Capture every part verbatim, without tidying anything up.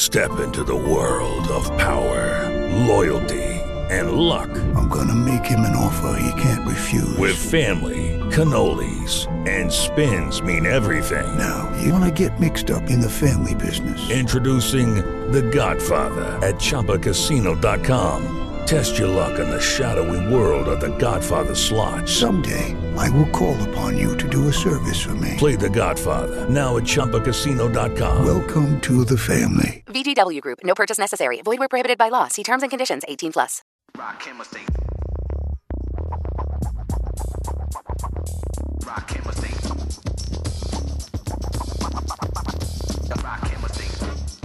Step into the world of power, loyalty, and luck. I'm gonna make him an offer he can't refuse. With family, cannolis, and spins mean everything. Now, you wanna get mixed up in the family business. Introducing The Godfather at Chumba Casino dot com. Test your luck in the shadowy world of The Godfather slot. Someday, I will call upon you to do a service for me. Play The Godfather, now at Chumba Casino dot com. Welcome to the family. V G W Group. No purchase necessary. Void where prohibited by law. See terms and conditions. eighteen plus. Rakim State. Rakim State. Rakim State.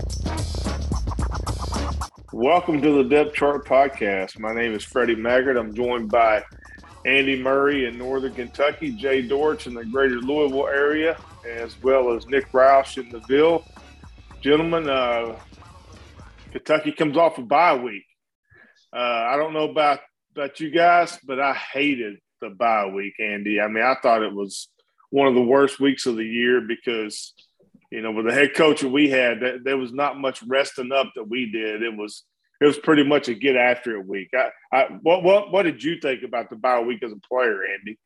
Welcome to the Depth Chart Podcast. My name is Freddie Maggard. I'm joined by Andy Murray in Northern Kentucky, Jay Dortch in the greater Louisville area, as well as Nick Roush in the Ville. Gentlemen, uh, Kentucky comes off a bye week. Uh, I don't know about, about you guys, but I hated the bye week, Andy. I mean, I thought it was one of the worst weeks of the year because, you know, with the head coach that we had, that, there was not much resting up that we did. It was it was pretty much a get after it week. I, I, what what what did you think about the bye week as a player, Andy?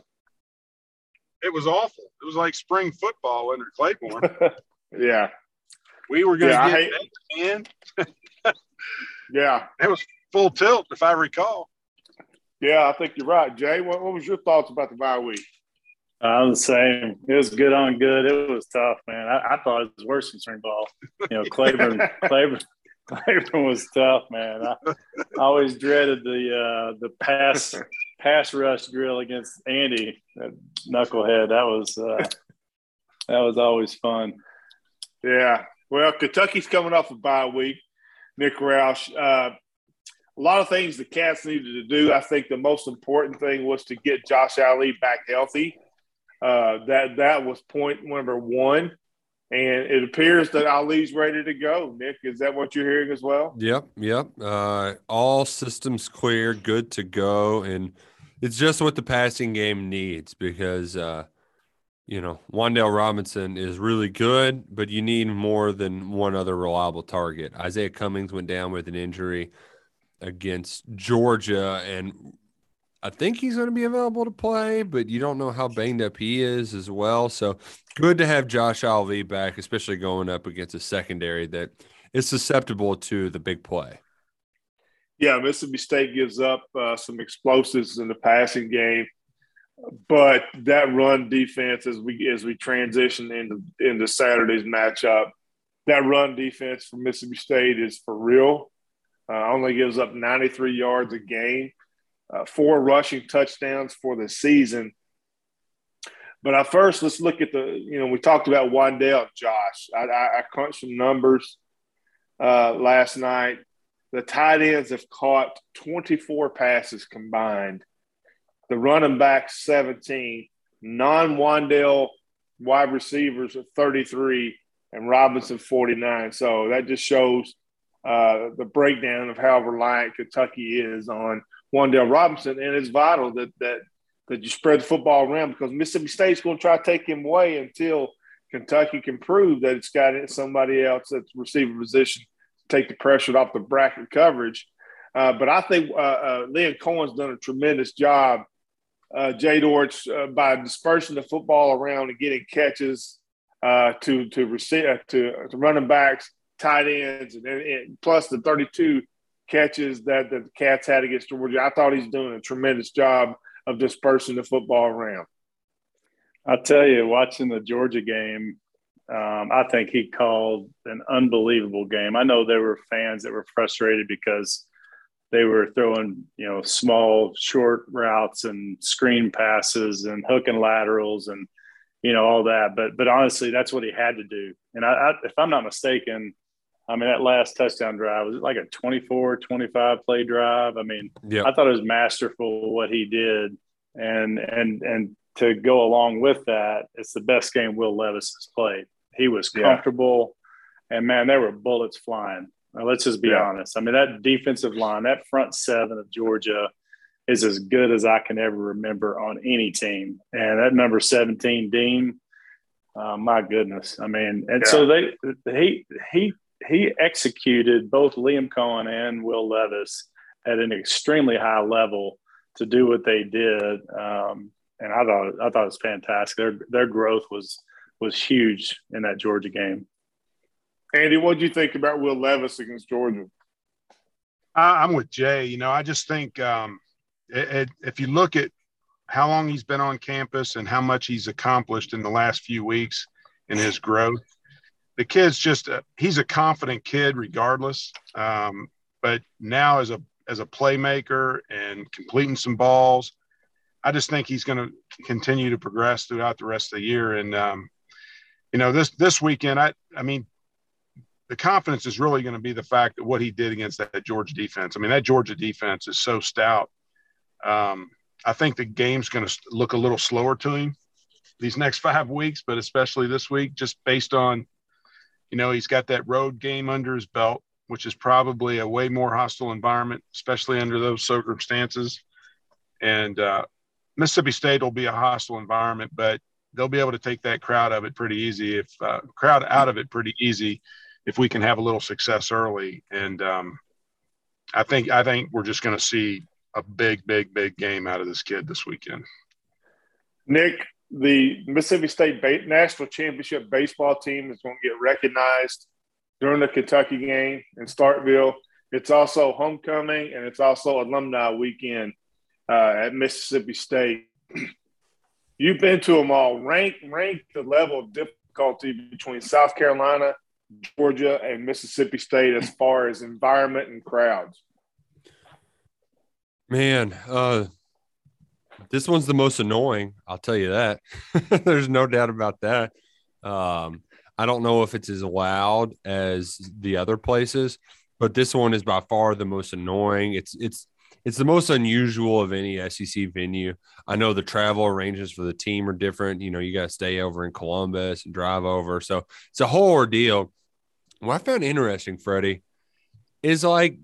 It was awful. It was like spring football under Claiborne. Yeah. We were going to yeah, get hate, in. Yeah. It was full tilt, if I recall. Yeah, I think you're right. Jay, what, what was your thoughts about the bye week? I'm the same. It was good on good. It was tough, man. I, I thought it was worse than spring ball. You know, Claiborne, Claiborne, Claiborne was tough, man. I, I always dreaded the uh, the pass pass rush drill against Andy, that knucklehead. That was uh, that was always fun. Yeah. Well, Kentucky's coming off a bye week. Nick Roush. Uh, a lot of things the Cats needed to do. I think the most important thing was to get Josh Ali back healthy. Uh, that that was point number one. And it appears that Ali's ready to go. Nick, is that what you're hearing as well? Yep, yep. Uh, all systems clear, good to go. And it's just what the passing game needs because, uh, you know, Wan'Dale Robinson is really good, but you need more than one other reliable target. Isaiah Cummings went down with an injury against Georgia, and I think he's going to be available to play, but you don't know how banged up he is as well. So good to have Josh Ali back, especially going up against a secondary that is susceptible to the big play. Yeah, Mississippi State gives up uh, some explosives in the passing game, but that run defense as we as we transition into into Saturday's matchup, that run defense for Mississippi State is for real. Uh, only gives up ninety-three yards a game. Uh, four rushing touchdowns for the season. But I first, let's look at the, you know, we talked about Wan'Dale, Josh. I, I, I crunched some numbers uh, last night. The tight ends have caught twenty-four passes combined. The running backs, seventeen. Non-Wan'Dale wide receivers are thirty-three, and Robinson, forty-nine. So that just shows uh, the breakdown of how reliant Kentucky is on Wan'Dale Robinson, and it's vital that that that you spread the football around because Mississippi State's going to try to take him away until Kentucky can prove that it's got somebody else at the receiver position to take the pressure off the bracket coverage. Uh, but I think uh, uh, Lynn Cohen's done a tremendous job, uh, Jay Dortch, uh, by dispersing the football around and getting catches uh, to to, receive, uh, to to running backs, tight ends, and, and plus the thirty-two catches that, that the Cats had against Georgia. I thought he's doing a tremendous job of dispersing the football around. I'll tell you, watching the Georgia game, um, I think he called an unbelievable game. I know there were fans that were frustrated because they were throwing, you know, small, short routes and screen passes and hook and laterals and, you know, all that. But but honestly, that's what he had to do. And I, I if I'm not mistaken, I mean, that last touchdown drive, was it like a twenty-four, twenty-five play drive? I mean, yep. I thought it was masterful what he did. And, and, and to go along with that, it's the best game Will Levis has played. He was comfortable yeah. and man, there were bullets flying. Now, let's just be yeah. honest. I mean, that defensive line, that front seven of Georgia is as good as I can ever remember on any team. And that number seventeen, Dean, uh, my goodness. I mean, and yeah. so they, he, he, he executed both Liam Cohen and Will Levis at an extremely high level to do what they did. Um, and I thought I thought it was fantastic. Their their growth was was huge in that Georgia game. Andy, what do you think about Will Levis against Georgia? I, I'm with Jay. You know, I just think um, it, it, if you look at how long he's been on campus and how much he's accomplished in the last few weeks in his growth, the kid's just a, he's a confident kid regardless. Um, but now as a as a playmaker and completing some balls, I just think he's going to continue to progress throughout the rest of the year. And um, you know, this this weekend, I I mean, the confidence is really going to be the fact that what he did against that Georgia defense. I mean, that Georgia defense is so stout. Um, I think the game's going to look a little slower to him these next five weeks, but especially this week, just based on, you know, he's got that road game under his belt, which is probably a way more hostile environment, especially under those circumstances. And uh, Mississippi State will be a hostile environment, but they'll be able to take that crowd of it pretty easy. If uh, crowd out of it pretty easy, if we can have a little success early. And um, I think I think we're just going to see a big, big, big game out of this kid this weekend. Nick, the Mississippi State ba- National Championship baseball team is going to get recognized during the Kentucky game in Starkville. It's also homecoming, and it's also alumni weekend uh, at Mississippi State. You've been to them all. Rank, rank the level of difficulty between South Carolina, Georgia, and Mississippi State as far as environment and crowds. Man, uh, this one's the most annoying. I'll tell you that. There's no doubt about that. Um, I don't know if it's as loud as the other places, but this one is by far the most annoying. It's it's it's the most unusual of any S E C venue. I know the travel arrangements for the team are different. You know, you got to stay over in Columbus and drive over. So it's a whole ordeal. What I found interesting, Freddie, is like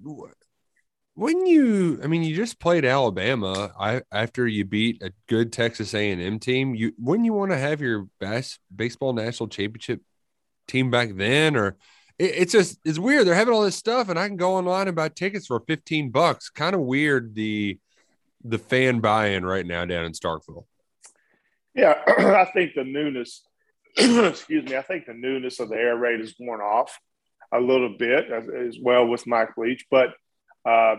when you – I mean, you just played Alabama I, after you beat a good Texas A and M team. You wouldn't you want to have your best baseball national championship team back then? Or it, it's just – it's weird. They're having all this stuff, and I can go online and buy tickets for fifteen bucks. Kind of weird the the fan buy-in right now down in Starkville. Yeah, I think the newness – excuse me – I think the newness of the air raid is worn off a little bit as, as well with Mike Leach. But, uh,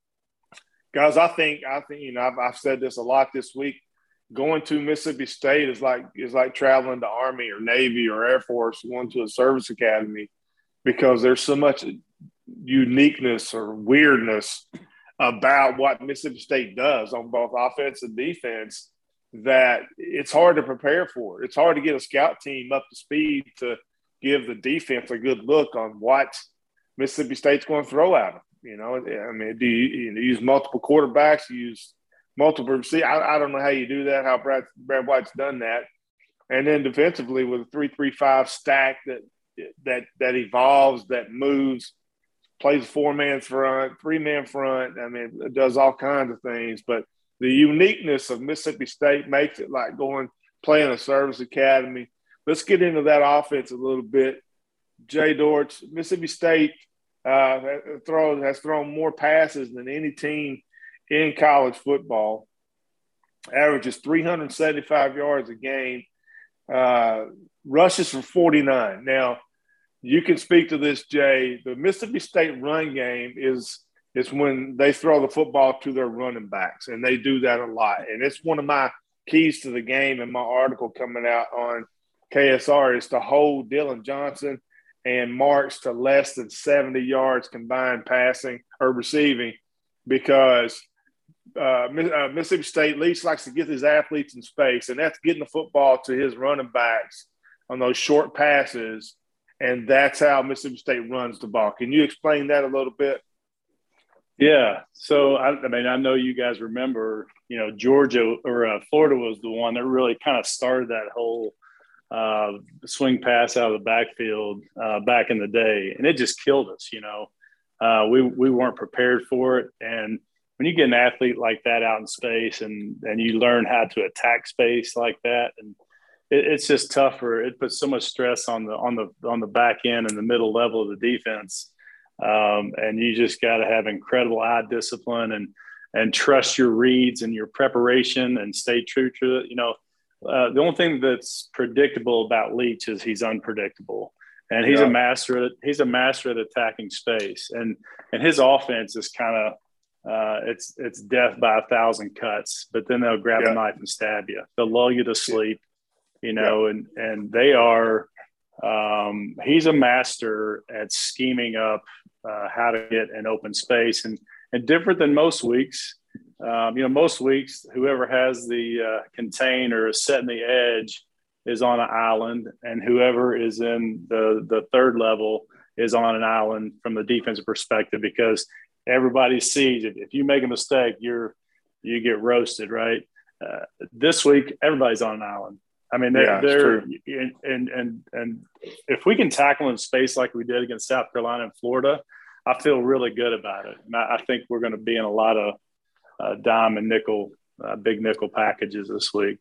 guys, I think, I think you know, I've, I've said this a lot this week. Going to Mississippi State is like is like traveling to Army or Navy or Air Force, going to a service academy, because there's so much uniqueness or weirdness about what Mississippi State does on both offense and defense that it's hard to prepare for. It's hard to get a scout team up to speed to give the defense a good look on what Mississippi State's going to throw at them. You know, I mean, do you, you know, use multiple quarterbacks, use multiple receivers? I, I don't know how you do that, how Brad, Brad White's done that. And then defensively with a three three five stack that that that evolves, that moves, plays four-man front, three-man front. I mean, it does all kinds of things. But the uniqueness of Mississippi State makes it like going playing a service academy. Let's get into that offense a little bit. Jay Dortch, Mississippi State uh, throws, has thrown more passes than any team in college football, averages three hundred seventy-five yards a game, uh, rushes for forty-nine. Now, you can speak to this, Jay. The Mississippi State run game is is when they throw the football to their running backs, and they do that a lot. And it's one of my keys to the game in my article coming out on K S R is to hold Dylan Johnson and Marks to less than seventy yards combined passing or receiving, because uh, uh, Mississippi State Leach likes to get his athletes in space, and that's getting the football to his running backs on those short passes, and that's how Mississippi State runs the ball. Can you explain that a little bit? Yeah. So, I, I mean, I know you guys remember, you know, Georgia or uh, Florida was the one that really kind of started that whole uh, swing pass out of the backfield uh, back in the day. And it just killed us, you know. Uh, we we weren't prepared for it. And when you get an athlete like that out in space and, and you learn how to attack space like that, and it, it's just tougher. It puts so much stress on the on the on the back end and the middle level of the defense, um, and you just got to have incredible eye discipline and and trust your reads and your preparation and stay true to it. You know, uh, the only thing that's predictable about Leach is he's unpredictable, and he's yeah. a master. At, he's a master at attacking space, and and his offense is kind of. Uh, it's it's death by a thousand cuts, but then they'll grab yeah. a knife and stab you. They'll lull you to sleep, you know, yeah. and and they are. Um, he's a master at scheming up uh, how to get an open space, and and different than most weeks. Um, you know, most weeks whoever has the uh, contain or setting the edge is on an island, and whoever is in the the third level is on an island from the defensive perspective because. Everybody sees it. If you make a mistake, you're you get roasted, right? Uh, this week, everybody's on an island. I mean, they're, yeah, they're and, and and and if we can tackle in space like we did against South Carolina and Florida, I feel really good about it. And I, I think we're going to be in a lot of uh, dime and nickel, uh, big nickel packages this week.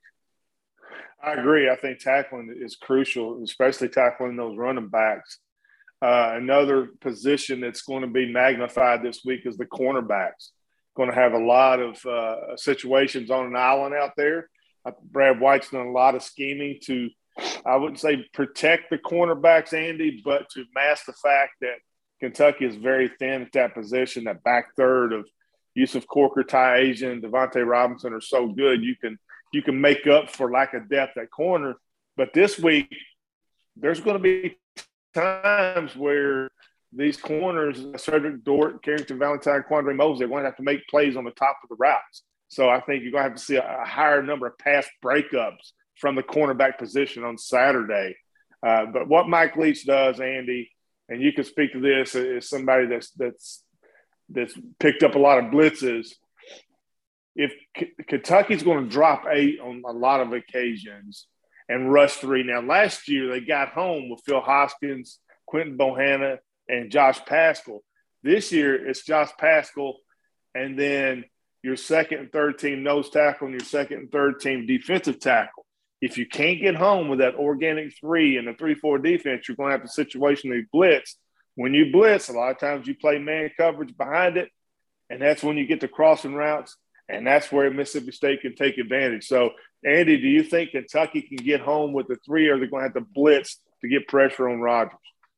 I agree. I think tackling is crucial, especially tackling those running backs. Uh, another position that's going to be magnified this week is the cornerbacks. Going to have a lot of uh, situations on an island out there. Uh, Brad White's done a lot of scheming to, I wouldn't say protect the cornerbacks, Andy, but to mask the fact that Kentucky is very thin at that position. That back third of Yusuf Corker, Ty Asian, Devontae Robinson are so good. You can you can make up for lack of depth at corner. But this week, there's going to be times where these corners, Cedric Dort, Carrington Valentine, Quandre Moses, they're going to have to make plays on the top of the routes. So I think you're going to have to see a, a higher number of pass breakups from the cornerback position on Saturday. Uh, but what Mike Leach does, Andy, and you can speak to this as somebody that's that's that's picked up a lot of blitzes. If K- Kentucky's going to drop eight on a lot of occasions and rush three. Now, last year they got home with Phil Hoskins, Quentin Bohanna, and Josh Paschal. This year it's Josh Paschal and then your second and third team nose tackle and your second and third team defensive tackle. If you can't get home with that organic three and the three four defense, you're going to have to situationally blitz. When you blitz, a lot of times you play man coverage behind it, and that's when you get the crossing routes, and that's where Mississippi State can take advantage. So, Andy, do you think Kentucky can get home with the three, or they're going to have to blitz to get pressure on Rogers?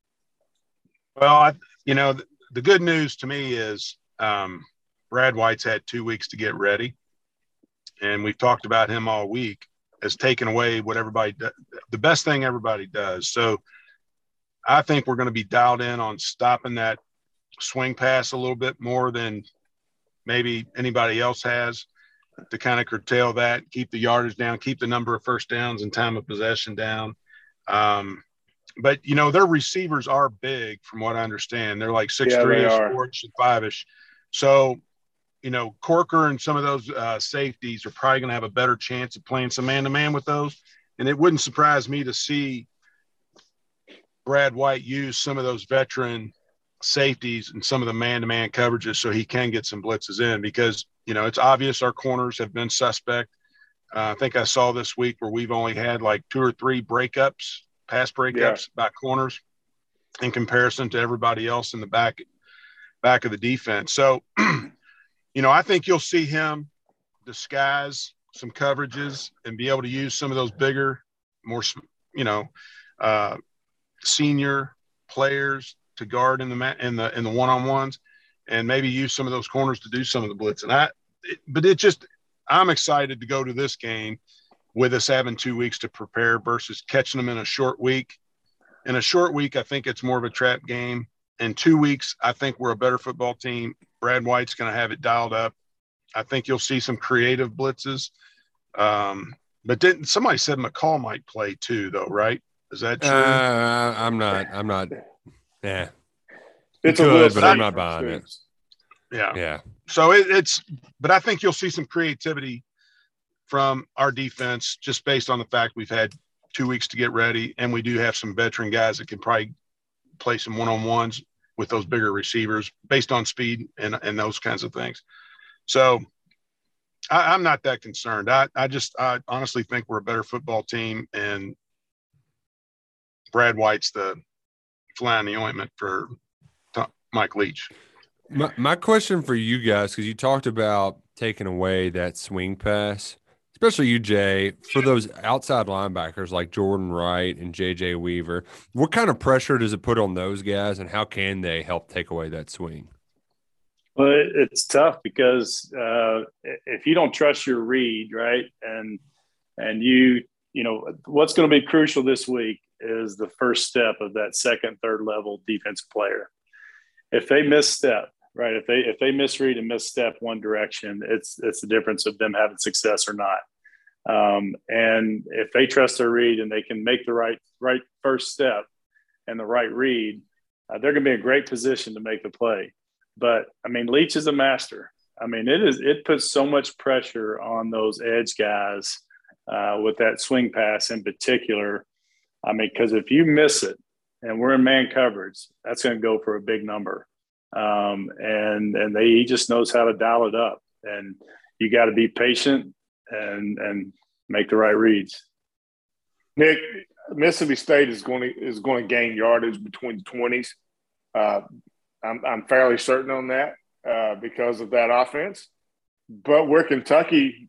Well, I, you know, the, the good news to me is um, Brad White's had two weeks to get ready, and we've talked about him all week as taking away what everybody does, the best thing everybody does. So I think we're going to be dialed in on stopping that swing pass a little bit more than maybe anybody else has, to kind of curtail that, keep the yardage down, keep the number of first downs and time of possession down. Um, but, you know, their receivers are big from what I understand. They're like six three-ish, yeah, four-ish, and five-ish. So, you know, Corker and some of those uh, safeties are probably going to have a better chance of playing some man-to-man with those. And it wouldn't surprise me to see Brad White use some of those veteran safeties and some of the man-to-man coverages so he can get some blitzes in, because, you know, it's obvious our corners have been suspect. Uh, I think I saw this week where we've only had like two or three breakups, pass breakups yeah. by corners in comparison to everybody else in the back, back of the defense. So, you know, I think you'll see him disguise some coverages and be able to use some of those bigger, more, you know, uh, senior players to guard in the in the in the one-on-ones, and maybe use some of those corners to do some of the blitz. And I, it, but it just, I'm excited to go to this game with us having two weeks to prepare versus catching them in a short week. In a short week, I think it's more of a trap game. In two weeks, I think we're a better football team. Brad White's going to have it dialed up. I think you'll see some creative blitzes. Um, but didn't somebody said McCall might play too, though, right? Is that true? Uh, I'm not. I'm not. Yeah, it's good, a little, but I'm not buying it. Yeah, yeah. So it, it's, but I think you'll see some creativity from our defense just based on the fact we've had two weeks to get ready, and we do have some veteran guys that can probably play some one-on-ones with those bigger receivers based on speed and and those kinds of things. So I, I'm not that concerned. I, I just I honestly think we're a better football team, and Brad White's the fly in the ointment for Mike Leach. My, my question for you guys, because you talked about taking away that swing pass, especially you, Jay, for those outside linebackers like Jordan Wright and J J Weaver, what kind of pressure does it put on those guys, and how can they help take away that swing? Well, it's tough because uh, if you don't trust your read, right, and and you, you know, what's going to be crucial this week is the first step of that second, third level defensive player. If they misstep, right, if they if they misread and misstep one direction, it's it's the difference of them having success or not. Um, and if they trust their read and they can make the right right first step and the right read, uh, they're going to be in a great position to make the play. But I mean, Leach is a master. I mean, it is it puts so much pressure on those edge guys uh, with that swing pass in particular. I mean, because if you miss it and we're in man coverage, that's going to go for a big number. Um, and and they he just knows how to dial it up. And you got to be patient and and make the right reads. Nick, Mississippi State is going to is going to gain yardage between the twenties. Uh, I'm, I'm fairly certain on that uh, because of that offense. But where Kentucky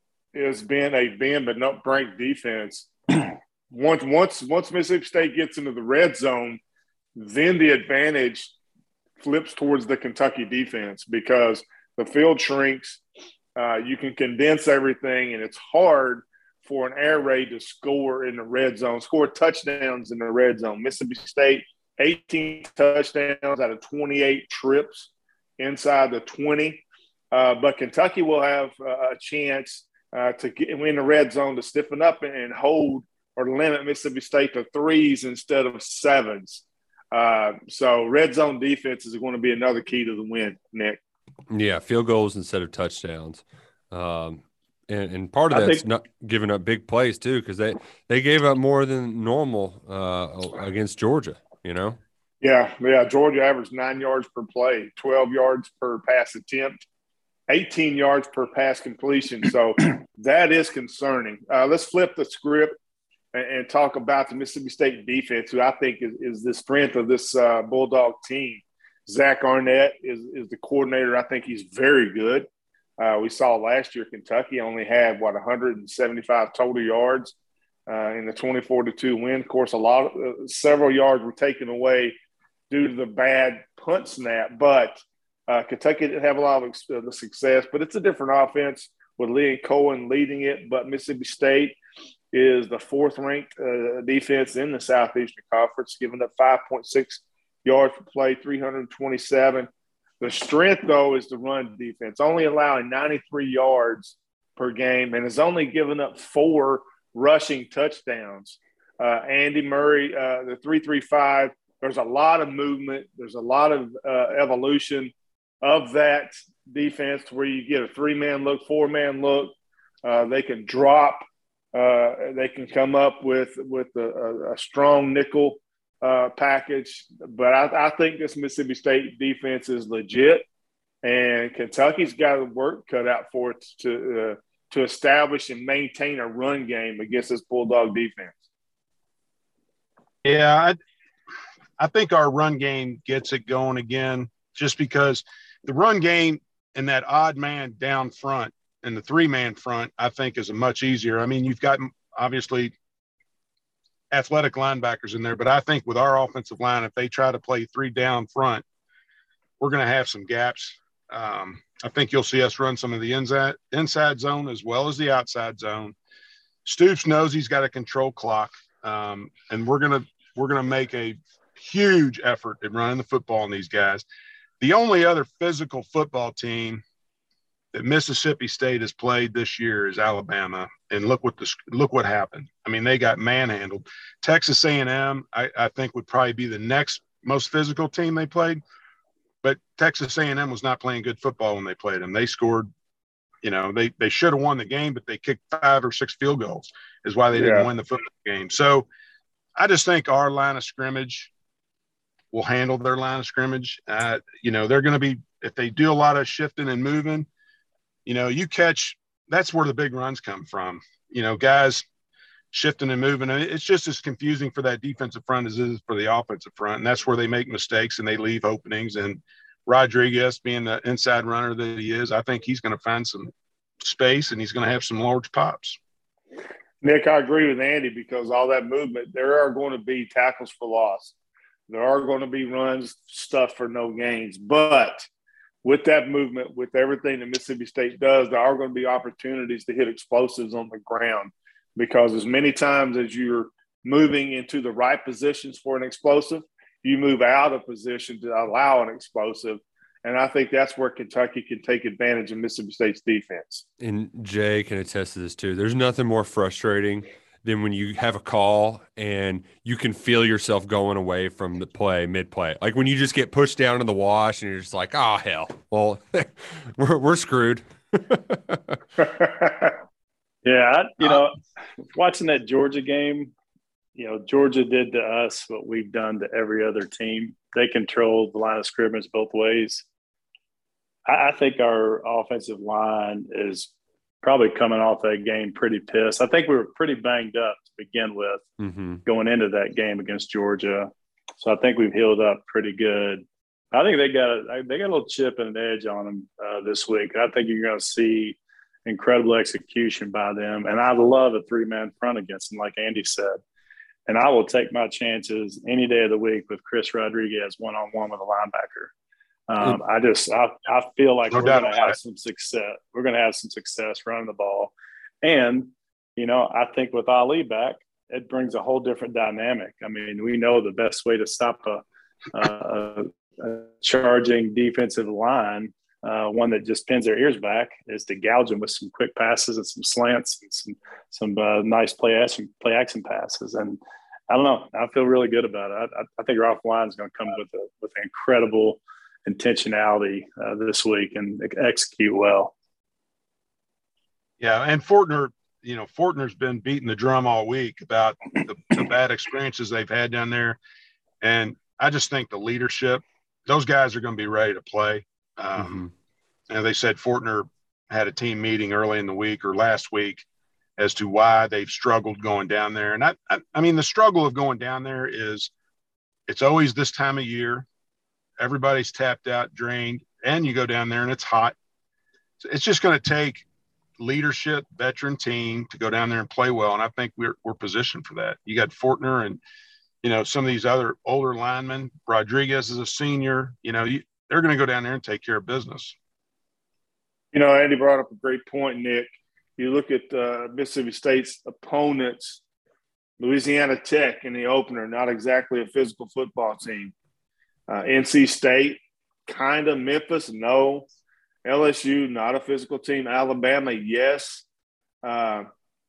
has been a bend but not break defense, once once once Mississippi State gets into the red zone, then the advantage flips towards the Kentucky defense because the field shrinks. Uh, you can condense everything, and it's hard for an air raid to score in the red zone, score touchdowns in the red zone. Mississippi State, eighteen touchdowns out of twenty-eight trips inside the twenty. Uh, but Kentucky will have uh, a chance uh, to get in the red zone to stiffen up and hold or limit Mississippi State to threes instead of sevens. Uh, so red zone defense is going to be another key to the win, Nick. Yeah, field goals instead of touchdowns. Um, and, and part of I that's think, not giving up big plays too, because they, they gave up more than normal uh, against Georgia, you know? Yeah, yeah. Georgia averaged nine yards per play, twelve yards per pass attempt, eighteen yards per pass completion. So that is concerning. Uh, let's flip the script and, and talk about the Mississippi State defense, who I think is, is the strength of this uh, Bulldog team. Zach Arnett is, is the coordinator. I think he's very good. Uh, we saw last year Kentucky only had, what, one hundred seventy-five total yards uh, in the twenty-four to two win. Of course, a lot of, uh, several yards were taken away due to the bad punt snap. But uh, Kentucky didn't have a lot of uh, success. But it's a different offense with Lee Cohen leading it. But Mississippi State is the fourth-ranked uh, defense in the Southeastern Conference, giving up five point six yards per play, three hundred twenty-seven. The strength, though, is the run defense, only allowing ninety-three yards per game and has only given up four rushing touchdowns. Uh, Andy Murray, uh, the three three five, there's a lot of movement. There's a lot of uh, evolution of that defense where you get a three-man look, four-man look. Uh, they can drop. Uh, they can come up with, with a, a strong nickel uh, package. But I, I think this Mississippi State defense is legit, and Kentucky's got work cut out for it to, uh, to establish and maintain a run game against this Bulldog defense. Yeah, I, I think our run game gets it going again, just because the run game and that odd man down front and the three-man front, I think, is a much easier. I mean, you've got obviously athletic linebackers in there, but I think with our offensive line, if they try to play three down front, we're going to have some gaps. Um, I think you'll see us run some of the inside, inside zone as well as the outside zone. Stoops knows he's got a control clock, um, and we're going to we're going to make a huge effort at running the football on these guys. The only other physical football team that Mississippi State has played this year is Alabama, and look what the look what happened. I mean, they got manhandled. Texas A and M, I, I think, would probably be the next most physical team they played, but Texas A and M was not playing good football when they played them. They scored, you know, they they should have won the game, but they kicked five or six field goals, is why they didn't yeah. win the football game. So I just think our line of scrimmage will handle their line of scrimmage. Uh, you know, they're going to be, if they do a lot of shifting and moving, you know, you catch that's where the big runs come from. You know, guys shifting and moving. And it's just as confusing for that defensive front as it is for the offensive front. And that's where they make mistakes and they leave openings. And Rodriguez, being the inside runner that he is, I think he's going to find some space and he's going to have some large pops. Nick, I agree with Andy because all that movement, there are going to be tackles for loss. There are going to be runs, stuff for no gains. But with that movement, with everything that Mississippi State does, there are going to be opportunities to hit explosives on the ground because as many times as you're moving into the right positions for an explosive, you move out of position to allow an explosive. And I think that's where Kentucky can take advantage of Mississippi State's defense. And Jay can attest to this too. There's nothing more frustrating than when you have a call and you can feel yourself going away from the play, mid-play. Like when you just get pushed down in the wash and you're just like, oh, hell. Well, we're, we're screwed. Yeah, I, you know, watching that Georgia game, you know, Georgia did to us what we've done to every other team. They controlled the line of scrimmage both ways. I, I think our offensive line is probably coming off that game pretty pissed. I think we were pretty banged up to begin with mm-hmm. going into that game against Georgia. So I think we've healed up pretty good. I think they got a, they got a little chip and an edge on them uh, this week. I think you're going to see incredible execution by them. And I love a three-man front against them, like Andy said. And I will take my chances any day of the week with Chris Rodriguez one-on-one with a linebacker. Um, I just I, I feel like no we're going to have it. some success. We're going to have some success running the ball. And, you know, I think with Ali back, it brings a whole different dynamic. I mean, we know the best way to stop a, a, a charging defensive line, uh, one that just pins their ears back, is to gouge them with some quick passes and some slants and some some uh, nice play action, play action passes. And I don't know. I feel really good about it. I, I think our offensive line is going to come with a, with incredible intentionality uh, this week and execute well. Yeah, and Fortner, you know, Fortner's been beating the drum all week about the, the bad experiences they've had down there. And I just think the leadership, those guys are going to be ready to play. Um, mm-hmm. And they said Fortner had a team meeting early in the week or last week as to why they've struggled going down there. And I, I, I mean, the struggle of going down there is it's always this time of year. Everybody's tapped out, drained, and you go down there and it's hot. So it's just going to take leadership, veteran team to go down there and play well. And I think we're we're positioned for that. You got Fortner and, you know, some of these other older linemen. Rodriguez is a senior. You know, you, they're going to go down there and take care of business. You know, Andy brought up a great point, Nick. You look at uh, Mississippi State's opponents, Louisiana Tech in the opener, not exactly a physical football team. Uh, N C State, kind of. Memphis, no. L S U, not a physical team. Alabama, yes. Uh,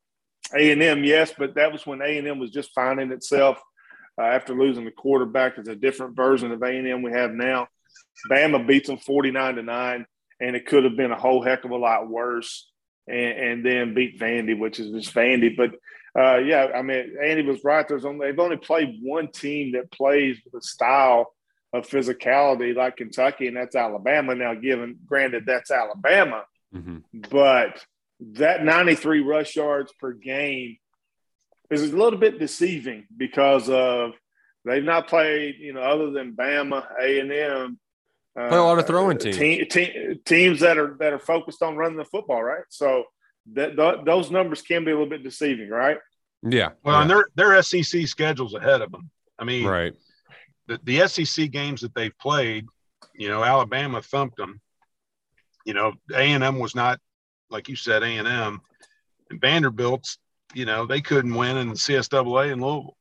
A and M, yes, but that was when A and M was just finding itself uh, after losing the quarterback. It's a different version of A and M we have now. Bama beats them forty-nine to nine, and it could have been a whole heck of a lot worse, and, and then beat Vandy, which is just Vandy. But, uh, yeah, I mean, Andy was right. There's only, they've only played one team that plays with a style of physicality like Kentucky, and that's Alabama. Now, given granted, that's Alabama, mm-hmm. but that ninety-three rush yards per game is a little bit deceiving because of they've not played, you know, other than Bama, A and M, uh, play a lot of throwing teams, te- te- teams that are that are focused on running the football, right? So that th- those numbers can be a little bit deceiving, right? Yeah. Well, yeah. and their their S E C schedule's ahead of them. I mean, right. The, the S E C games that they've played, you know, Alabama thumped them. You know, A and M was not, like you said, A and M. And Vanderbilt's, you know, they couldn't win in the C S double A in Louisville.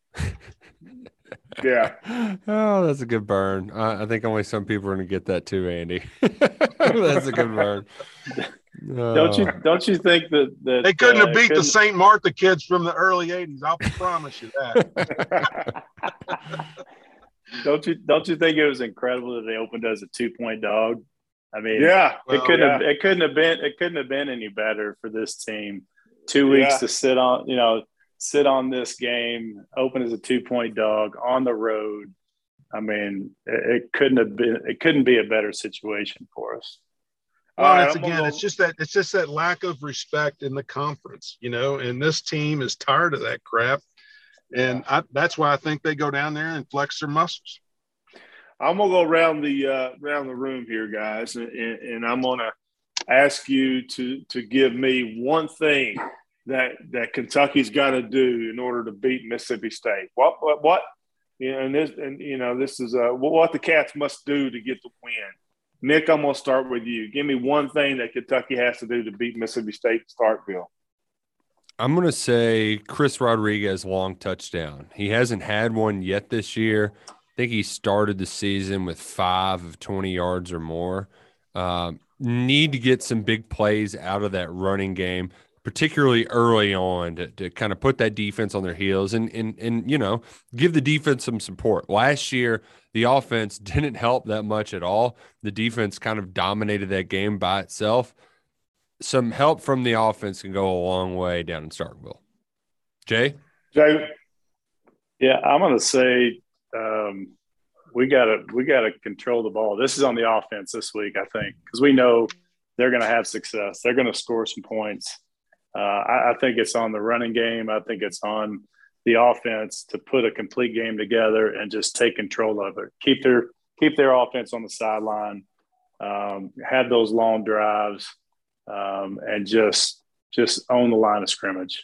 Yeah. Oh, that's a good burn. I, I think only some people are going to get that too, Andy. That's a good burn. Oh. Don't you don't you think that, that they couldn't uh, have beat couldn't... the Saint Martha kids from the early eighties? I'll promise you that. Don't you don't you think it was incredible that they opened as a two point dog? I mean, yeah, it well, couldn't yeah. have it couldn't have been it couldn't have been any better for this team. Two weeks yeah. to sit on, you know, sit on this game, open as a two point dog on the road. I mean, it, it couldn't have been it couldn't be a better situation for us. Well, right, it's I'm gonna again, go- it's just that it's just that lack of respect in the conference, you know, and this team is tired of that crap. And I, that's why I think they go down there and flex their muscles. I'm gonna go around the uh, around the room here, guys, and, and I'm gonna ask you to to give me one thing that that Kentucky's got to do in order to beat Mississippi State. What what what? You know, and this and you know this is uh, what the Cats must do to get the win. Nick, I'm gonna start with you. Give me one thing that Kentucky has to do to beat Mississippi State in Starkville. I'm going to say Chris Rodriguez long touchdown. He hasn't had one yet this year. I think he started the season with five of twenty yards or more. Um, need to get some big plays out of that running game, particularly early on to, to kind of put that defense on their heels and, and, and, you know, give the defense some support. Last year, the offense didn't help that much at all. The defense kind of dominated that game by itself. Some help from the offense can go a long way down in Starkville. Jay? Jay? Yeah, I'm going to say um, we got to we got to control the ball. This is on the offense this week, I think, because we know they're going to have success. They're going to score some points. Uh, I, I think it's on the running game. I think it's on the offense to put a complete game together and just take control of it. Keep their keep their offense on the sideline. Um, have those long drives. Um, and just just own the line of scrimmage.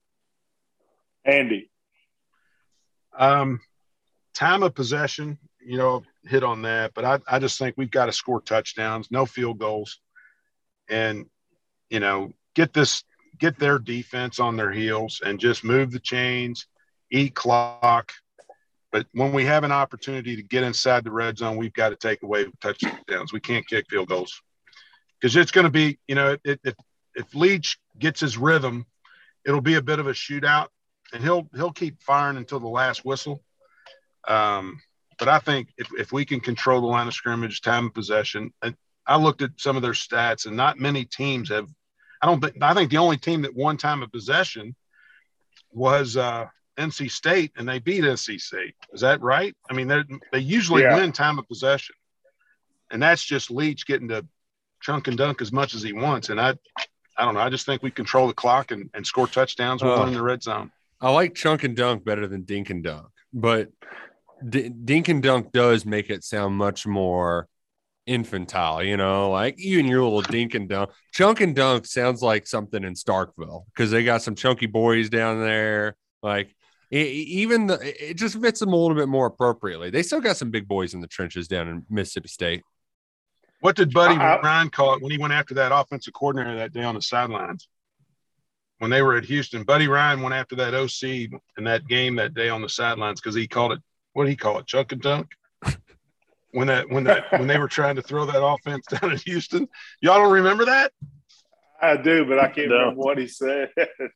Andy. Um, time of possession, you know, hit on that. But I, I just think we've got to score touchdowns, no field goals, and, you know, get this get their defense on their heels and just move the chains, eat clock. But when we have an opportunity to get inside the red zone, we've got to take away touchdowns. We can't kick field goals. Because it's going to be, you know, if, if if Leach gets his rhythm, it'll be a bit of a shootout, and he'll he'll keep firing until the last whistle. Um, but I think if, if we can control the line of scrimmage, time of possession, and I looked at some of their stats, and not many teams have. I don't think I think the only team that won time of possession was uh, N C State, and they beat N C State. Is that right? I mean, they they usually yeah. win time of possession, and that's just Leach getting to chunk and dunk as much as he wants. And I, I don't know. I just think we control the clock and, and score touchdowns with uh, one in the red zone. I like chunk and dunk better than dink and dunk, but D- dink and dunk does make it sound much more infantile, you know, like you and your little dink and dunk. Chunk and dunk sounds like something in Starkville because they got some chunky boys down there. Like it, even the, it just fits them a little bit more appropriately. They still got some big boys in the trenches down in Mississippi State. What did Buddy I, I, Ryan call it when he went after that offensive coordinator that day on the sidelines? When they were at Houston, Buddy Ryan went after that O C in that game that day on the sidelines because he called it, what did he call it, chunk and dunk? When that when that when they were trying to throw that offense down at Houston, y'all don't remember that? I do, but I can't No. remember what he said.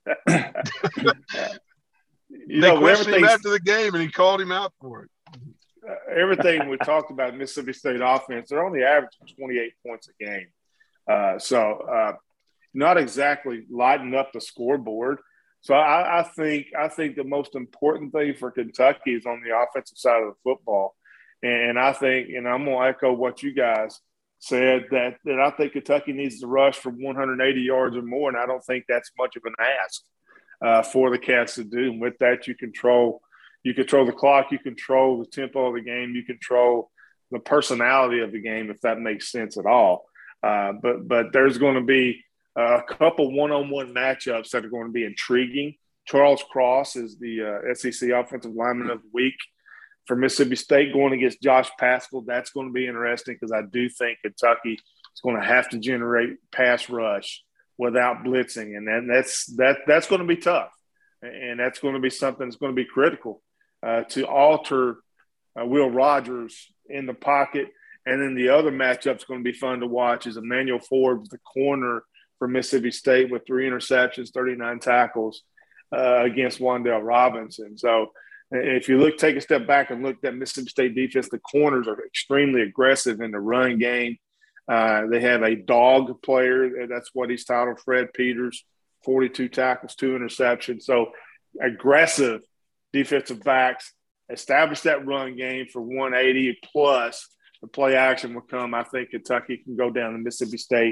you they know, questioned him everything's- after the game, and he called him out for it. Uh, everything we talked about Mississippi State offense, they're only averaging twenty-eight points a game. Uh, so uh, not exactly lighting up the scoreboard. So I, I think I think the most important thing for Kentucky is on the offensive side of the football. And I think, and I'm going to echo what you guys said, that, that I think Kentucky needs to rush for one hundred eighty yards or more, and I don't think that's much of an ask uh, for the Cats to do. And with that, you control – You control the clock, you control the tempo of the game, you control the personality of the game, if that makes sense at all. Uh, but but there's going to be a couple one-on-one matchups that are going to be intriguing. Charles Cross is the uh, S E C Offensive Lineman of the Week for Mississippi State, going against Josh Paschal. That's going to be interesting because I do think Kentucky is going to have to generate pass rush without blitzing, and then that's that that's going to be tough, and that's going to be something that's going to be critical uh, to alter uh, Will Rogers in the pocket. And then the other matchup's going to be fun to watch is Emmanuel Forbes, the corner for Mississippi State, with three interceptions, thirty-nine tackles uh, against Wan'Dale Robinson. So if you look, take a step back and look at that Mississippi State defense, the corners are extremely aggressive in the run game. Uh, they have a dog player. That's what he's titled, Fred Peters, forty-two tackles, two interceptions. So aggressive defensive backs, establish that run game for one eighty plus. The play action will come. I think Kentucky can go down to Mississippi State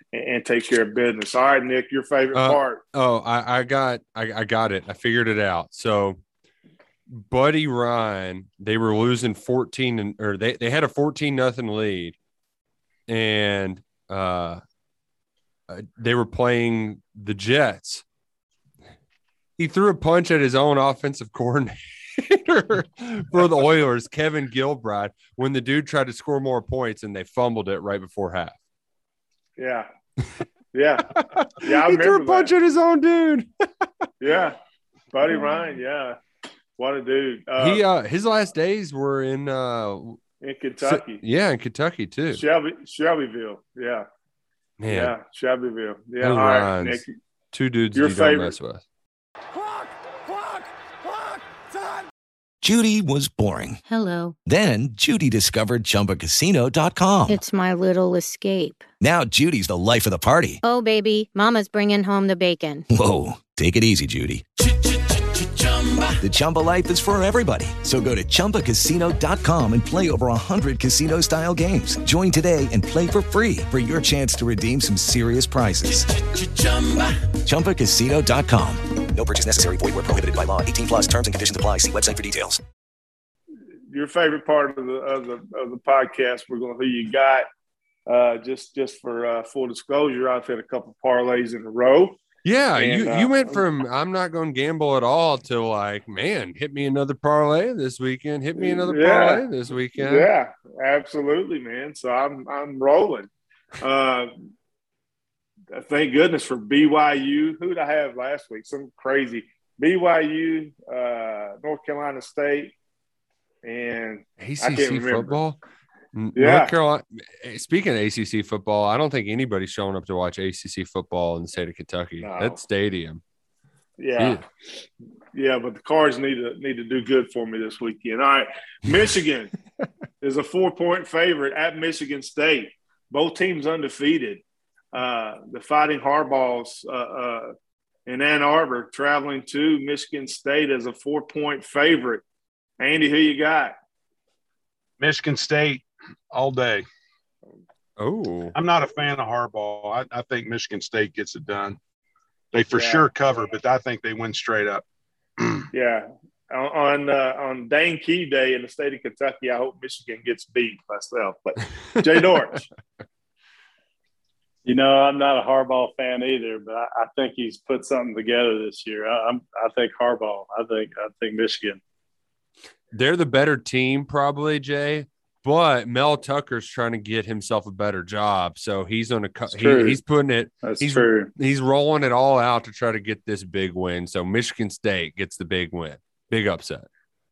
and, and take care of business. All right, Nick, your favorite Uh, part. Oh, I, I got I, I got it. I figured it out. So Buddy Ryan, they were losing fourteen and or they, they had a fourteen nothing lead. And uh they were playing the Jets. He threw a punch at his own offensive coordinator for the Oilers, Kevin Gilbride, when the dude tried to score more points and they fumbled it right before half. Yeah. Yeah. Yeah. I he threw a punch that. at his own dude. Yeah. Buddy Ryan. Yeah. What a dude. Uh, he uh his last days were in uh in Kentucky. Yeah, in Kentucky too. Shelby Shelbyville. Yeah. Man. Yeah. Shelbyville. Yeah. Those All right, Ryans, Nick. two dudes Your you don't favorite. mess with. Judy was boring. Hello. Then Judy discovered Chumba Casino dot com. It's my little escape. Now Judy's the life of the party. Oh, baby, mama's bringing home the bacon. Whoa, take it easy, Judy. The Chumba life is for everybody. So go to Chumba Casino dot com and play over one hundred casino-style games. Join today and play for free for your chance to redeem some serious prizes. Chumba Casino dot com. No purchase necessary. Void where prohibited by law. eighteen plus terms and conditions apply. See website for details. Your favorite part of the of the of the podcast, we're going to who you got. Uh, just just for uh, full disclosure, I've had a couple parlays in a row. Yeah, and, you uh, you went from I'm not going to gamble at all to like, man, hit me another parlay this weekend. Hit me another Yeah. parlay this weekend. Yeah, absolutely, man. So I'm I'm rolling. Uh, thank goodness for B Y U. Who did I have last week? Some crazy B Y U, uh, North Carolina State, and A C I can't C remember. football. N- Yeah. North Carolina. Speaking of A C C football, I don't think anybody's showing up to watch A C C football in the state of Kentucky. No. That stadium. Yeah. Yeah, but the Cards need to need to do good for me this weekend. All right. Michigan is a four-point favorite at Michigan State. Both teams undefeated. Uh, the Fighting Harbaughs uh, uh, in Ann Arbor traveling to Michigan State as a four-point favorite. Andy, who you got? Michigan State all day. Oh, I'm not a fan of Harbaugh. I, I think Michigan State gets it done. They for Yeah. sure cover, but I think they win straight up. Yeah. On on, uh, on Dane Key Day in the state of Kentucky, I hope Michigan gets beat myself. But Jay Dortch. You know, I'm not a Harbaugh fan either, but I, I think he's put something together this year. I, I'm, I think Harbaugh. I think, I think Michigan. they're the better team, probably, Jay. But Mel Tucker's trying to get himself a better job, so he's on a That's he, true. he's putting it. That's he's, true. He's rolling it all out to try to get this big win. So Michigan State gets the big win, big upset.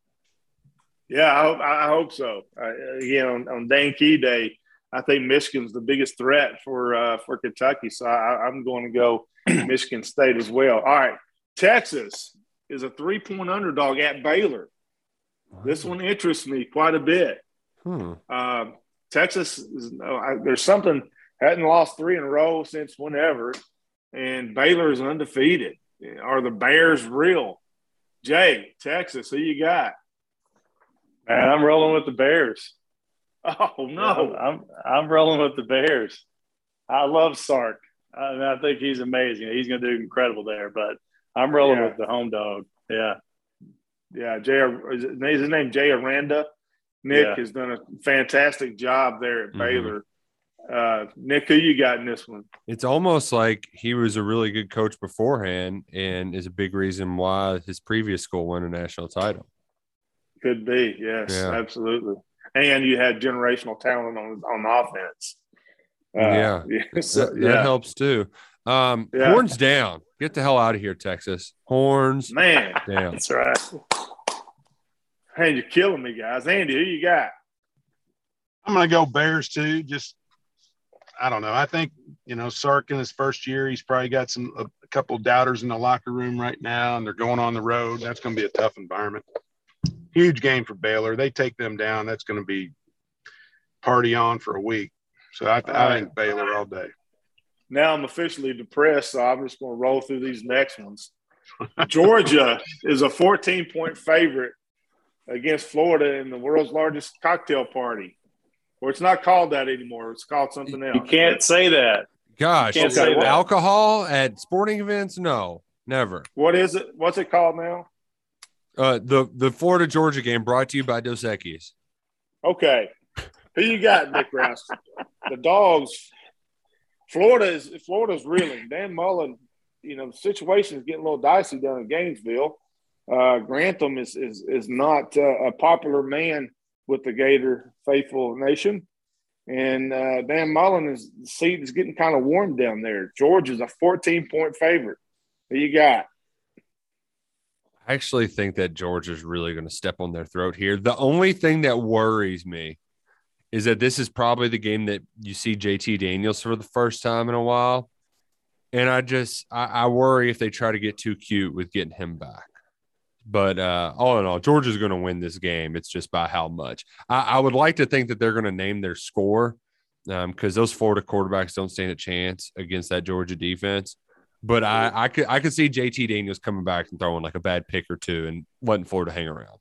Yeah, I hope, I hope so. Uh, again, on, on Dane Key Day, I think Michigan's the biggest threat for uh, for Kentucky. So I, I'm going to go Michigan State as well. All right, Texas is a three-point underdog at Baylor. This one interests me quite a bit. Hmm. Uh, Texas, is, uh, I, there's something, hadn't lost three in a row since whenever, and Baylor is undefeated. Are the Bears real? Jay, Texas, who you got? Man, I'm rolling with the Bears. Oh, no. I'm I'm rolling with the Bears. I love Sark. I, mean, I think he's amazing. He's going to do incredible there. But I'm rolling Yeah. with the home dog. Yeah. Yeah, Jay, is his name Jay Aranda? Nick Yeah. has done a fantastic job there at Mhm. Baylor. Uh, Nick, who you got in this one? It's almost like he was a really good coach beforehand and is a big reason why his previous school won a national title. Could be, yes, Yeah. absolutely. And you had generational talent on on offense. Uh, Yeah. yeah, so, That, that yeah. helps too. Um, Yeah. Horns down. Get the hell out of here, Texas. Horns Man, down. That's right. man, you're killing me, guys. Andy, who you got? I'm going to go Bears too. Just, I don't know. I think, you know, Sark in his first year, he's probably got some, a, a couple of doubters in the locker room right now, and they're going on the road. That's going to be a tough environment. Huge game for Baylor. They take them down. That's going to be party on for a week. So I, I think Baylor all day. Now I'm officially depressed, so I'm just going to roll through these next ones. Georgia is a fourteen-point favorite against Florida in the world's largest cocktail party. Or it's not called that anymore. It's called something else. You can't say that. Gosh, Can't say that. alcohol at sporting events? No, never. What is it? What's it called now? Uh, the the Florida Georgia game brought to you by Dos Equis. Okay, who you got, Nick Rouse? The Dogs. Florida is Florida's reeling. Dan Mullen, you know, the situation is getting a little dicey down in Gainesville. Uh, Grantham is is is not uh, a popular man with the Gator faithful nation. And uh, Dan Mullen is the seat is getting kind of warm down there. Georgia's a fourteen point favorite. Who you got? I actually think that Georgia's really going to step on their throat here. The only thing that worries me is that this is probably the game that you see J T Daniels for the first time in a while. And I just I, I worry if they try to get too cute with getting him back. But uh, all in all, Georgia's going to win this game. It's just by how much. I, I would like to think that they're going to name their score because um, those Florida quarterbacks don't stand a chance against that Georgia defense. But I, I could I could see J T Daniels coming back and throwing like a bad pick or two and letting Florida hang around.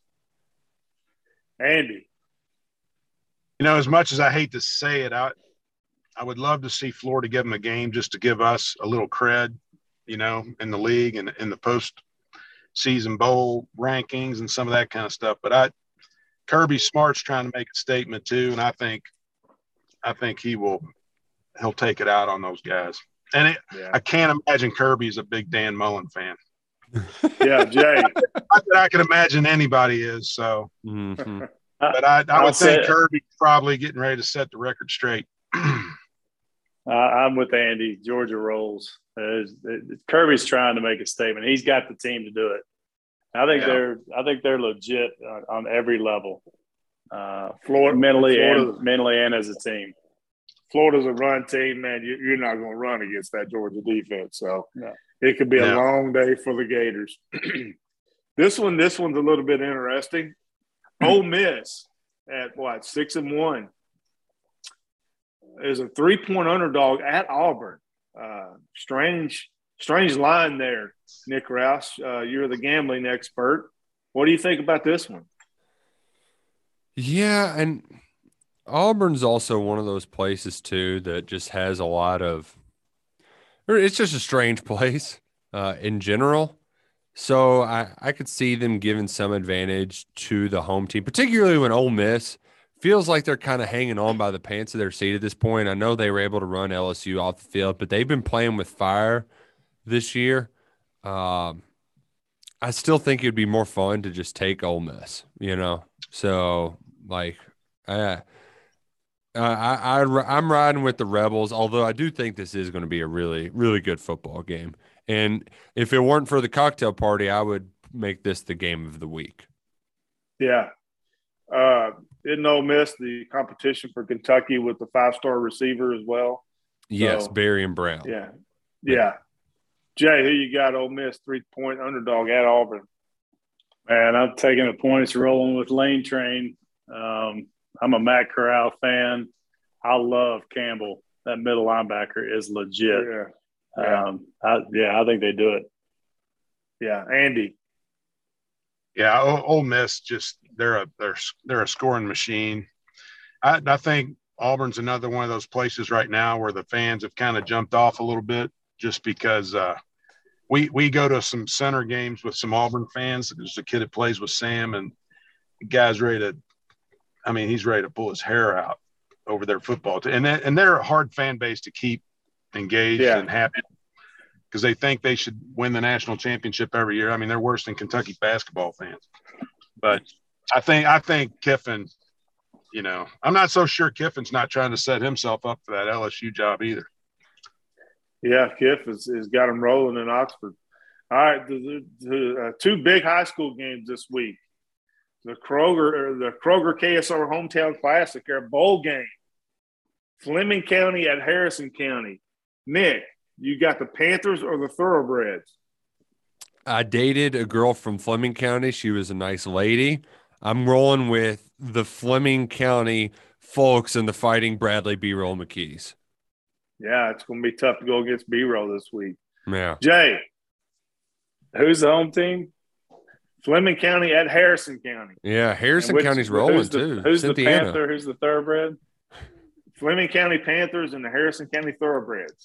Andy. You know, as much as I hate to say it, I I would love to see Florida give them a game just to give us a little cred, you know, in the league and in the post season bowl rankings and some of that kind of stuff. But I, Kirby Smart's trying to make a statement too, and I think, I think he will, he'll take it out on those guys. And it, yeah. I can't imagine Kirby's a big Dan Mullen fan. Yeah, Jay. Not that I can imagine anybody is. So, mm-hmm. but I, I would think Kirby's probably getting ready to set the record straight. uh, I'm with Andy. Georgia rolls. Uh, it, it, Kirby's trying to make a statement. He's got the team to do it. I think yeah. they're. I think they're legit on, on every level, uh, Florida, mentally Florida, and mentally and as a team. Florida's a run team, man. You, you're not going to run against that Georgia defense, so no. it could be yeah. a long day for the Gators. this one, this one's a little bit interesting. Ole Miss at what six and one is a three-point underdog at Auburn. Uh, strange, strange line there, Nick Rouse. Uh, you're the gambling expert. What do you think about this one? Yeah, and Auburn's also one of those places too that just has a lot of. It's just a strange place uh, in general. So I, I could see them giving some advantage to the home team, particularly when Ole Miss feels like they're kind of hanging on by the pants of their seat at this point. I know they were able to run L S U off the field, but they've been playing with fire this year. Um, I still think it'd be more fun to just take Ole Miss, you know? So, like, I, I, I, I'm riding with the Rebels, although I do think this is going to be a really, really good football game. And if it weren't for the cocktail party, I would make this the game of the week. Yeah. Uh, didn't Ole Miss the competition for Kentucky with the five-star receiver as well? Yes, so, Barry and Brown. Yeah. Yeah. Jay, who you got Ole Miss, three-point underdog at Auburn? Man, I'm taking the points rolling with Lane Train. Um, I'm a Matt Corral fan. I love Campbell. That middle linebacker is legit. Yeah. Yeah. Um, I, yeah, I think they do it. Yeah. Andy. Yeah, Ole Miss just they're a they're they're a scoring machine. I, I think Auburn's another one of those places right now where the fans have kind of jumped off a little bit just because uh, we we go to some center games with some Auburn fans. There's a kid that plays with Sam, and the guy's ready to. I mean, he's ready to pull his hair out over their football team, and they, and they're a hard fan base to keep engaged yeah. and happy. Because they think they should win the national championship every year. I mean, they're worse than Kentucky basketball fans. But I think I think Kiffin, you know, I'm not so sure Kiffin's not trying to set himself up for that L S U job either. Yeah, Kiff has, has got him rolling in Oxford. All right, the, the, the uh, two big high school games this week. The Kroger, or the Kroger K S R Hometown Classic, our bowl game. Fleming County at Harrison County. Nick, you got the Panthers or the Thoroughbreds? I dated a girl from Fleming County. She was a nice lady. I'm rolling with the Fleming County folks and the Fighting Bradley B-Roll McKees. Yeah, it's going to be tough to go against B-Roll this week. Yeah. Jay. Who's the home team? Fleming County at Harrison County. Yeah, Harrison which, County's rolling who's the, too. Who's Cynthiana. the Panther? Who's the Thoroughbred? Fleming County Panthers and the Harrison County Thoroughbreds.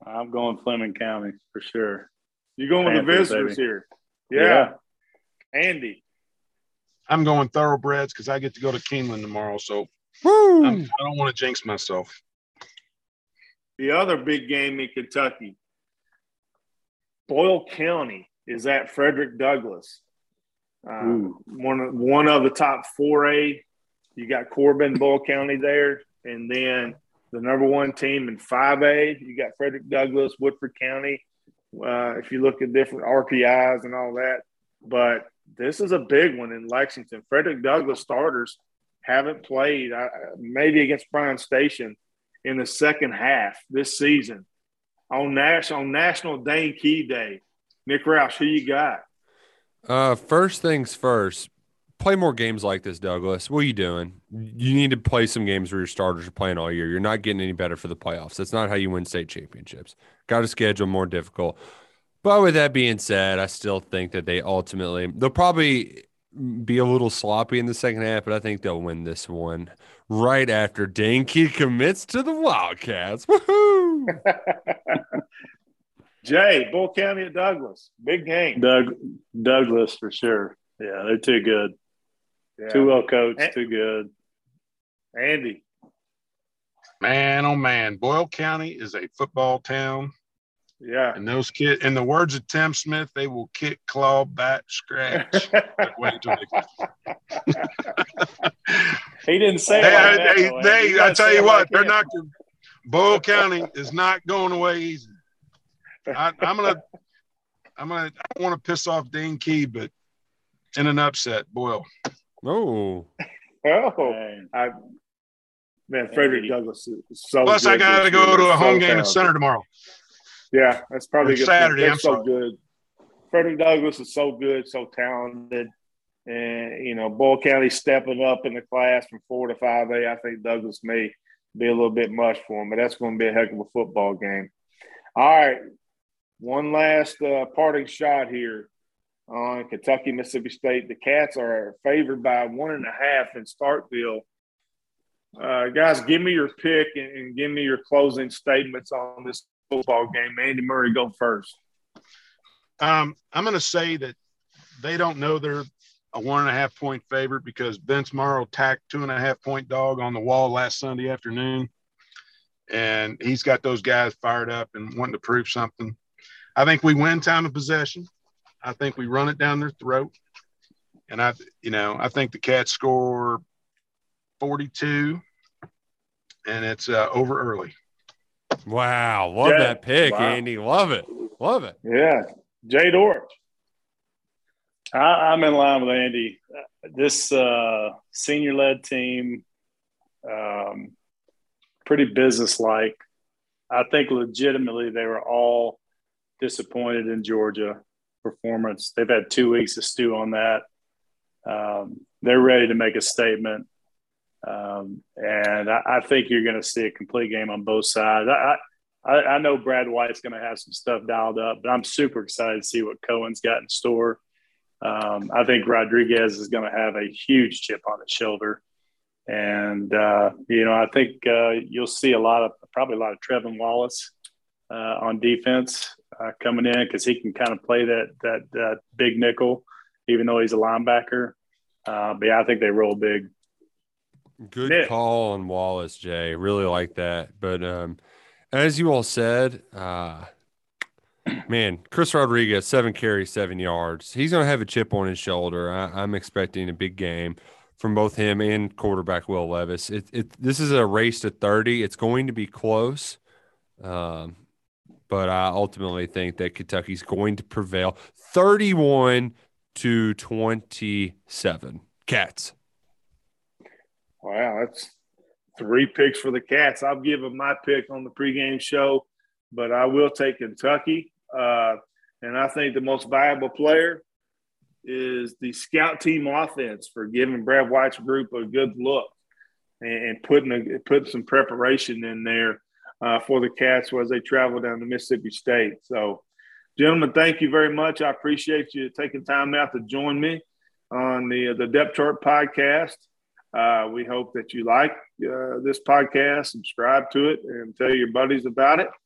I'm going Fleming County for sure. You're going with the Panthers, visitors baby. here. Yeah. Andy. I'm going Thoroughbreds because I get to go to Keeneland tomorrow, so I'm, I don't want to jinx myself. The other big game in Kentucky, Boyle County is at Frederick Douglass. Uh, one of one of the top four A. You got Corbin, Boyle County there, and then the number one team in five A. You got Frederick Douglass, Woodford County. Uh, if you look at different R P Is and all that, but this is a big one in Lexington. Frederick Douglass starters haven't played, uh, maybe against Bryan Station, in the second half this season. On national on National Dane Key Day, Nick Roush, who you got? Uh, first things first, play more games like this, Douglas. What are you doing? You need to play some games where your starters are playing all year. You're not getting any better for the playoffs. That's not how you win state championships. Got to schedule more difficult. But with that being said, I still think that they ultimately – they'll probably be a little sloppy in the second half, but I think they'll win this one right after Dane Key commits to the Wildcats. Woohoo! Jay, Boyle County at Douglas. Big game. Doug Douglas for sure. Yeah, they're too good. Yeah. Too well coached, And- too good. Andy. Man, oh man, Boyle County is a football town. Yeah. And those kids, in the words of Tim Smith, they will kick, claw, bat, scratch. Like, wait until they He didn't say it They, like that, they, though, Andy. they, You I gotta tell say you it what, like they're him. not going. Boyle County is not going away easy. I, I'm gonna, I'm gonna. I don't want to piss off Dane Key, but in an upset, Boyle. Oh, Oh, I, man, Frederick Douglass is so Plus, good I got to this go year. to a So home game in talented. Center tomorrow. Yeah, that's probably Or a good. Saturday, They're I'm so sorry. good. Frederick Douglass is so good, so talented, and you know, Boyle County stepping up in the class from four to five A. I think Douglas may be a little bit much for him, but that's going to be a heck of a football game. All right, one last uh, parting shot here on Kentucky, Mississippi State. The Cats are favored by one and a half in Starkville. Uh, guys, give me your pick and, and give me your closing statements on this football game. Andy Murray, go first. Um, I'm going to say that they don't know they're a one and a half point favorite because Vince Morrow tacked two and a half point dog on the wall last Sunday afternoon. And he's got those guys fired up and wanting to prove something. I think we win time of possession. I think we run it down their throat. And I, you know, I think the Cats score forty-two and it's uh, over early. wow. Love Jay, that pick, wow. Andy. Love it. Love it. Yeah. Jay Dortch. I, I'm in line with Andy. This uh, senior-led team, um, pretty business-like. I think legitimately they were all disappointed in Georgia performance. They've had two weeks to stew on that. Um, they're ready to make a statement. Um, and I, I think you're going to see a complete game on both sides. I, I, I know Brad White's going to have some stuff dialed up, but I'm super excited to see what Cohen's got in store. Um, I think Rodriguez is going to have a huge chip on his shoulder. And, uh, you know, I think uh, you'll see a lot of – probably a lot of Trevin Wallace uh, on defense uh, coming in because he can kind of play that, that that big nickel, even though he's a linebacker. Uh, but, yeah, I think they roll big. Good Nick. call on Wallace, Jay. Really like that. But um, as you all said, uh, man, Chris Rodriguez, seven carries, seven yards. He's going to have a chip on his shoulder. I, I'm expecting a big game from both him and quarterback Will Levis. It, it, this is a race to thirty. It's going to be close, um, but I ultimately think that Kentucky's going to prevail thirty-one to twenty-seven. Cats. Wow, that's three picks for the Cats. I'll give them my pick on the pregame show, but I will take Kentucky. Uh, and I think the most valuable player is the scout team offense for giving Brad White's group a good look and, and putting a, putting some preparation in there uh, for the Cats as they travel down to Mississippi State. So, gentlemen, thank you very much. I appreciate you taking time out to join me on the the Depth Chart podcast. Uh, we hope that you like uh, this podcast, subscribe to it, and tell your buddies about it.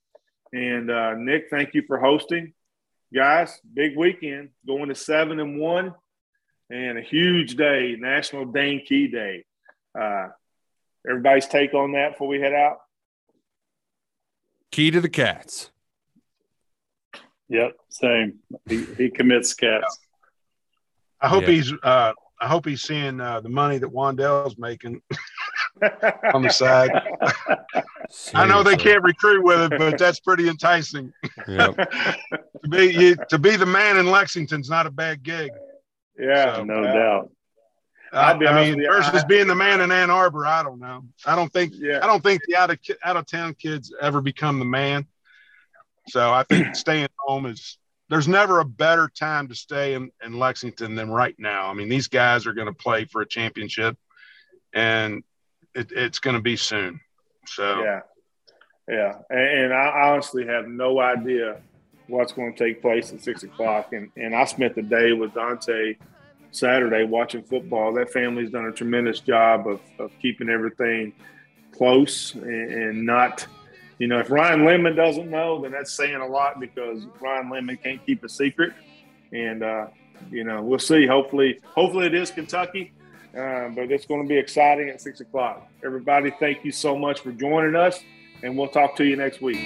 And uh, Nick, thank you for hosting. Guys, big weekend, going to seven and one, and a huge day, National Dane Key Day. Uh, everybody's take on that before we head out? Key to the Cats. Yep, same. He, he commits cats. I hope Yeah. he's uh, I hope he's seeing uh, the money that Wandell's making on the side. I know they Seriously. can't recruit with it, but that's pretty enticing. Yep. to be you, to be the man in Lexington's not a bad gig. Yeah, So, No yeah. doubt. Uh, I'll be I honest mean, with you, versus I- being the man in Ann Arbor, I don't know. I don't think Yeah. I don't think the out of out of town kids ever become the man. So I think staying home is. There's never a better time to stay in, in Lexington than right now. I mean, these guys are going to play for a championship, and it, it's going to be soon. So Yeah, yeah, and, and I honestly have no idea what's going to take place at six o'clock. And and I spent the day with Dante Saturday watching football. That family's done a tremendous job of of keeping everything close and, and not. You know, if Ryan Lemon doesn't know, then that's saying a lot because Ryan Lemon can't keep a secret. And, uh, you know, we'll see. Hopefully, hopefully it is Kentucky, uh, but it's going to be exciting at six o'clock. Everybody, thank you so much for joining us, and we'll talk to you next week.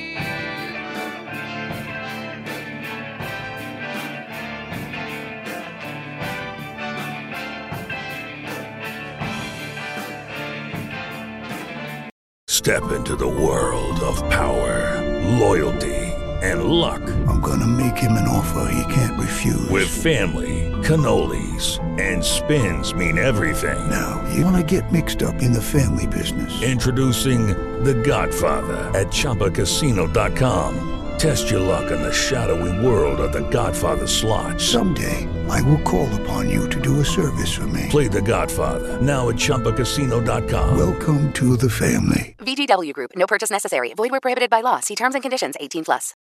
Step into the world of power, loyalty, and luck. I'm gonna make him an offer he can't refuse. With family, cannolis, and spins mean everything. Now, you wanna get mixed up in the family business. Introducing The Godfather at Chumba Casino dot com. Test your luck in the shadowy world of The Godfather slot. Someday, I will call upon you to do a service for me. Play The Godfather now at Chumba Casino dot com. Welcome to the family. V G W Group. No purchase necessary. Void where prohibited by law. See terms and conditions. eighteen plus.